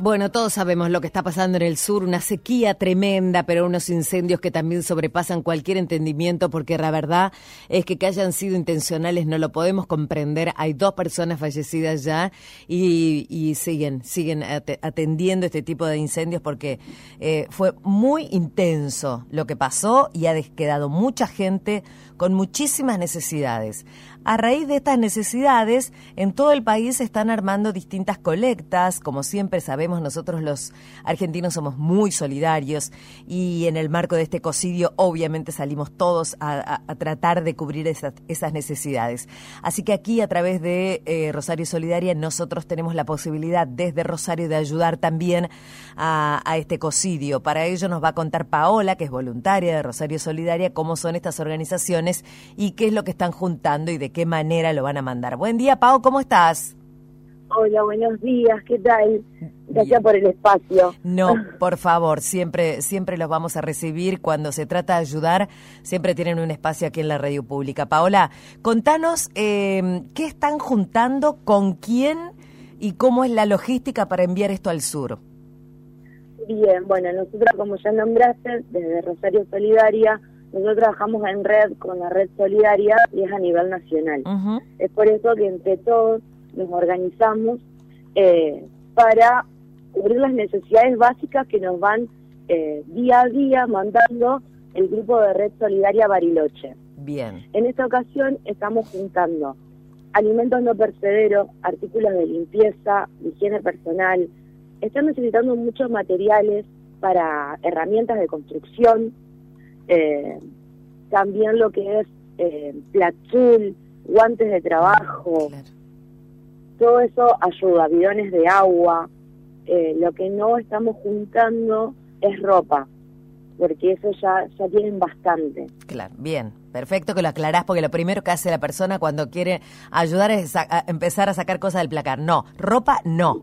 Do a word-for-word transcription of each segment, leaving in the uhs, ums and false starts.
Bueno, todos sabemos lo que está pasando en el sur, una sequía tremenda, pero unos incendios que también sobrepasan cualquier entendimiento, porque la verdad es que que hayan sido intencionales no lo podemos comprender. Hay dos personas fallecidas ya y, y siguen, siguen atendiendo este tipo de incendios porque eh, fue muy intenso lo que pasó y ha quedado mucha gente con muchísimas necesidades. A raíz de estas necesidades, en todo el país se están armando distintas colectas. Como siempre sabemos, nosotros los argentinos somos muy solidarios y en el marco de este ecocidio obviamente salimos todos a, a, a tratar de cubrir esas, esas necesidades. Así que aquí a través de eh, Rosario Solidaria nosotros tenemos la posibilidad desde Rosario de ayudar también a, a este ecocidio. Para ello nos va a contar Paola, que es voluntaria de Rosario Solidaria, cómo son estas organizaciones y qué es lo que están juntando y de qué manera lo van a mandar. Buen día, Pau, ¿cómo estás? Hola, buenos días, ¿qué tal? Gracias por el espacio. No, por favor, siempre siempre los vamos a recibir. Cuando se trata de ayudar, siempre tienen un espacio aquí en la radio pública. Paola, contanos eh, qué están juntando, con quién y cómo es la logística para enviar esto al sur. Bien, bueno, nosotros, como ya nombraste, desde Rosario Solidaria, nosotros trabajamos en red con la red solidaria y es a nivel nacional. Uh-huh. Es por eso que entre todos nos organizamos eh, para cubrir las necesidades básicas que nos van eh, día a día mandando el grupo de Red Solidaria Bariloche. Bien. En esta ocasión estamos juntando alimentos no perecederos, artículos de limpieza, de higiene personal. Están necesitando muchos materiales para herramientas de construcción, eh, también lo que es eh, platzul, guantes de trabajo. Claro. Todo eso ayuda, bidones de agua. Eh, lo que no estamos juntando es ropa, porque eso ya, ya tienen bastante. Claro, bien, perfecto que lo aclarás, porque lo primero que hace la persona cuando quiere ayudar es a empezar a sacar cosas del placar. No, ropa no.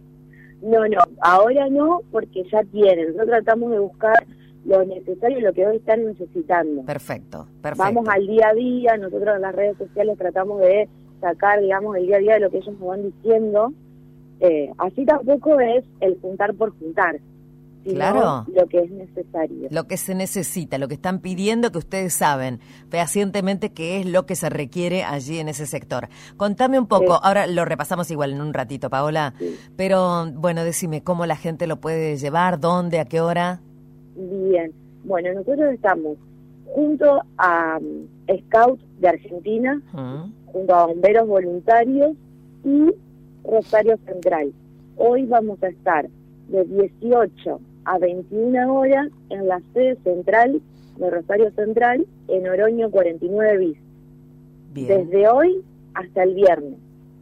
No, no, ahora no, porque ya tienen. Nosotros tratamos de buscar lo necesario y lo que hoy están necesitando. Perfecto, perfecto. Vamos al día a día, nosotros en las redes sociales tratamos de sacar, digamos, el día a día de lo que ellos nos van diciendo. Eh, así tampoco es el juntar por juntar, sino claro, lo que es necesario. Lo que se necesita, lo que están pidiendo, que ustedes saben fehacientemente qué es lo que se requiere allí en ese sector. Contame un poco, sí. Ahora lo repasamos igual en un ratito, Paola, sí. Pero bueno, decime, ¿cómo la gente lo puede llevar? ¿Dónde? ¿A qué hora? Bien, bueno, nosotros estamos junto a um, Scouts de Argentina, uh-huh. junto a bomberos voluntarios y Rosario Central. Hoy vamos a estar de dieciocho a veintiuna horas en la sede central de Rosario Central en Oroño cuarenta y nueve bis. Bien. Desde hoy hasta el viernes.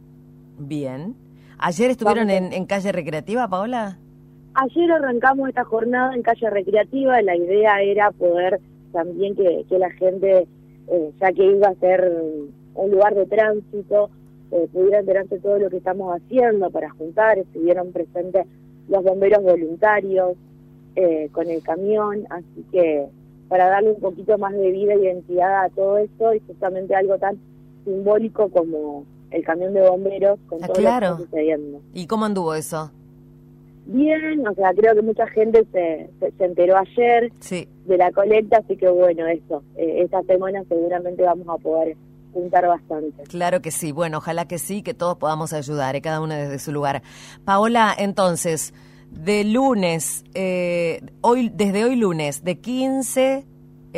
Bien. ¿Ayer estuvieron en, en calle recreativa, Paola? Ayer arrancamos esta jornada en calle recreativa. La idea era poder también que, que la gente, eh, ya que iba a ser un lugar de tránsito, eh, pudiera enterarse de todo lo que estamos haciendo para juntar. Estuvieron presentes los bomberos voluntarios eh, con el camión, así que para darle un poquito más de vida e identidad a todo esto, y justamente algo tan simbólico como el camión de bomberos con ah, todo claro. lo que está sucediendo. ¿Y cómo anduvo eso? Bien, o sea, creo que mucha gente se, se, se enteró ayer sí. de la colecta, así que bueno, eso, eh, esta semana seguramente vamos a poder juntar bastante. Claro que sí, bueno, ojalá que sí, que todos podamos ayudar, eh, cada uno desde su lugar. Paola, entonces, de lunes, eh, hoy desde hoy lunes, de quince,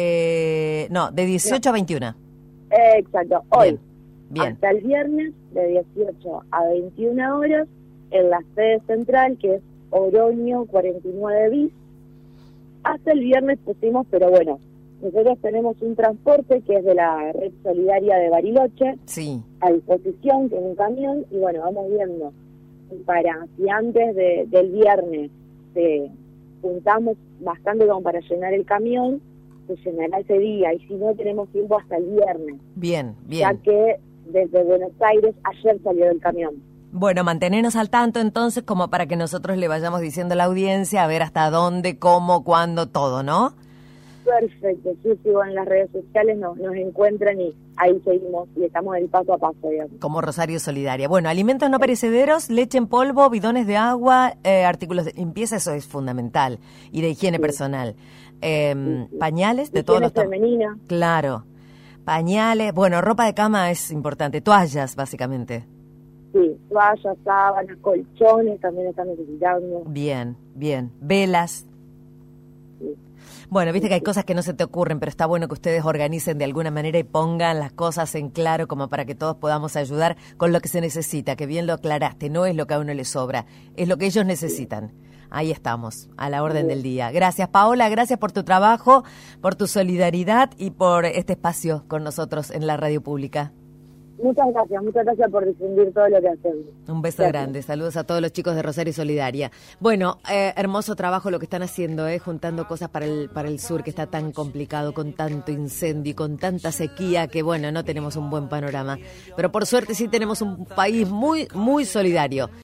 eh, no, de dieciocho no. a veintiuna. Eh, exacto, hoy, bien, bien. Hasta el viernes, de dieciocho a veintiuna horas, en la sede central, que es Oroño cuarenta y nueve bis. Hasta el viernes pusimos, pero bueno, nosotros tenemos un transporte que es de la Red Solidaria de Bariloche, sí. a disposición, que es un camión, y bueno, vamos viendo para si antes de, del viernes eh, juntamos bastante como para llenar el camión, se llenará ese día, y si no tenemos tiempo hasta el viernes. Bien, bien. Ya que desde Buenos Aires ayer salió del camión. Bueno, mantenernos al tanto entonces como para que nosotros le vayamos diciendo a la audiencia a ver hasta dónde, cómo, cuándo, todo, ¿no? Perfecto, sí, sí, bueno, en las redes sociales nos, nos encuentran y, ahí seguimos y estamos en el paso a paso, digamos. Como Rosario Solidaria. Bueno, alimentos no perecederos, leche en polvo, bidones de agua, eh, artículos de limpieza, eso es fundamental, y de higiene sí. personal. Eh, sí, sí. Pañales de higiene todos los... femenina. Claro. Pañales, bueno, ropa de cama es importante, toallas, básicamente. Sí, toallas, sábanas, colchones también están necesitando. Bien, bien. Velas. Sí. Bueno, viste que hay cosas que no se te ocurren, pero está bueno que ustedes organicen de alguna manera y pongan las cosas en claro como para que todos podamos ayudar con lo que se necesita, que bien lo aclaraste, no es lo que a uno le sobra, es lo que ellos necesitan. Ahí estamos, a la orden del día. Gracias, Paola, gracias por tu trabajo, por tu solidaridad y por este espacio con nosotros en la radio pública. Muchas gracias, muchas gracias por difundir todo lo que hacemos. Un beso gracias. grande, saludos a todos los chicos de Rosario Solidaria. Bueno, eh, hermoso trabajo lo que están haciendo, eh, juntando cosas para el para el sur que está tan complicado, con tanto incendio y con tanta sequía que bueno, no tenemos un buen panorama. Pero por suerte sí tenemos un país muy, muy solidario.